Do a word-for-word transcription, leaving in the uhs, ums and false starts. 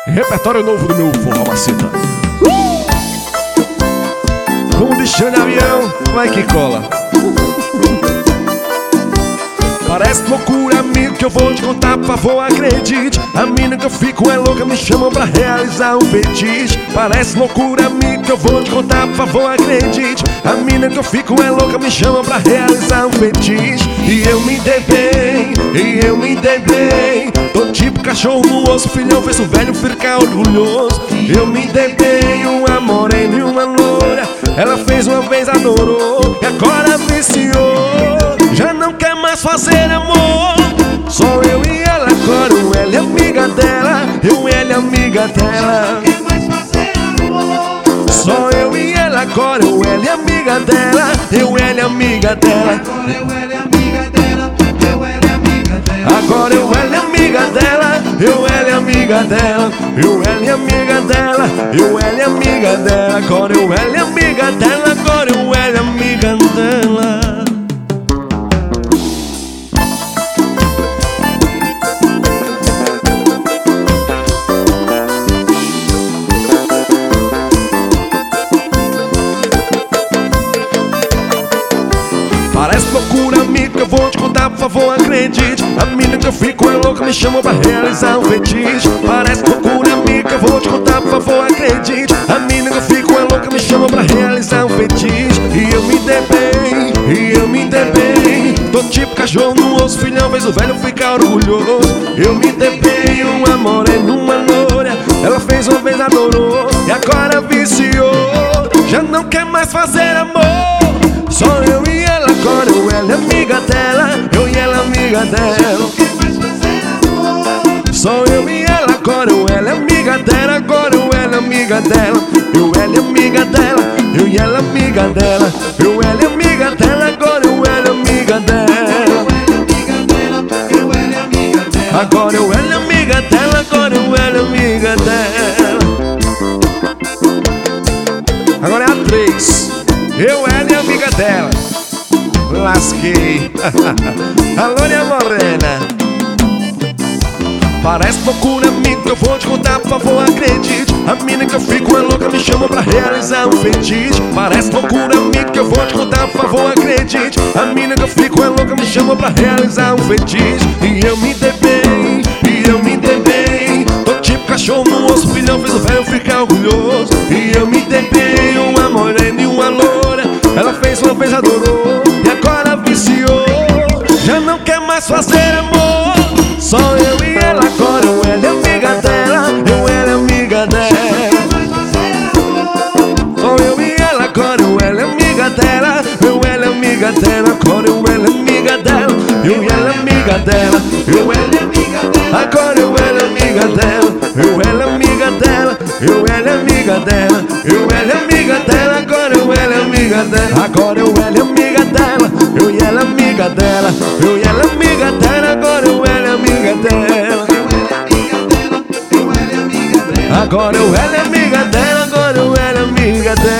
Repertório novo do meu forró maceta. uh! Com o bichão de avião, vai que cola. Parece loucura, amigo, que eu vou te contar, por favor, acredite. A mina que eu fico é louca, me chamam pra realizar um fetiche. Parece loucura, amigo, que eu vou te contar, por favor, acredite. A mina que eu fico é louca, me chamam pra realizar um fetiche. E eu me dei bem, e eu me dei bem. Tô tipo cachorro no osso, filhão fez o velho ficar orgulhoso. Eu me dei bem, uma morena e uma loura. Ela fez uma vez, adorou, e agora viciou. Já não quer mais fazer amor, só eu e ela. Agora o ela é amiga dela, eu ela é amiga dela. Quer mais fazer amor? Só eu e ela, agora o ela é amiga dela, eu ela é amiga dela. Agora eu ela é amiga dela, eu ela é amiga dela. Agora eu ela é amiga dela, eu ela é amiga dela, eu ela é amiga dela. Agora eu ela é amiga dela, agora eu ela é amiga dela. Parece loucura, amigo, que eu vou te contar, por favor, acredite. A mina que eu fico é louca, me chamou pra realizar um fetiche. Parece loucura, amigo, que eu vou te contar, por favor, acredite. A mina que eu fico é louca, me chamou pra realizar um fetiche. E eu me dei bem, e eu me dei bem. Tô tipo cachorro no osso, filhão fez o velho ficar orgulhoso. Eu me dei bem, uma morena, uma loura. Ela fez uma vez, adorou, e agora viciou. Já não quer mais fazer amor, só eu e ela. Agora eu ela é amiga dela, eu e ela amiga dela. Quer mais fazer amor? Só eu e ela, agora eu ela é amiga dela. Agora eu ela é amiga dela, eu ela é amiga dela, eu e ela amiga dela. Eu ela é amiga dela, agora eu ela é amiga dela. Eu ela é amiga dela. Agora eu ela é amiga dela, agora eu ela é amiga dela. Agora é a três. Eu ela é amiga dela. Lasquei. Alô, minha morena. Parece loucura, amigo, que eu vou te contar, por favor, acredite. A mina que eu fico é louca, me chama pra realizar um fetiche. Parece loucura, amigo, que eu vou te contar, por favor, acredite. A mina que eu fico é louca, me chama pra realizar um fetiche. E eu me dei bem, e eu me dei bem. Tô tipo cachorro no osso, filhão fez o velho ficar orgulhoso. E eu me dei bem, uma morena e uma loura. Ela fez uma vez, adorou, e agora viciou. Já não quer mais fazer amor, só eu e ela. Agora eu ela é amiga dela, eu ela é amiga dela. Só eu e ela, agora eu ela é amiga dela, eu ela é amiga dela. Agora eu ela é amiga dela, eu ela é amiga dela. Eu ela é amiga dela, agora eu ela é amiga dela. Eu ela é amiga dela, eu ela é amiga dela. Eu ela é amiga dela, agora eu ela é amiga dela. Agora eu ela é amiga dela, eu e ela é amiga dela. Eu e ela é amiga dela, agora eu ela é amiga dela. Eu ela é amiga dela. Agora eu ela é amiga dela, agora eu ela é amiga dela.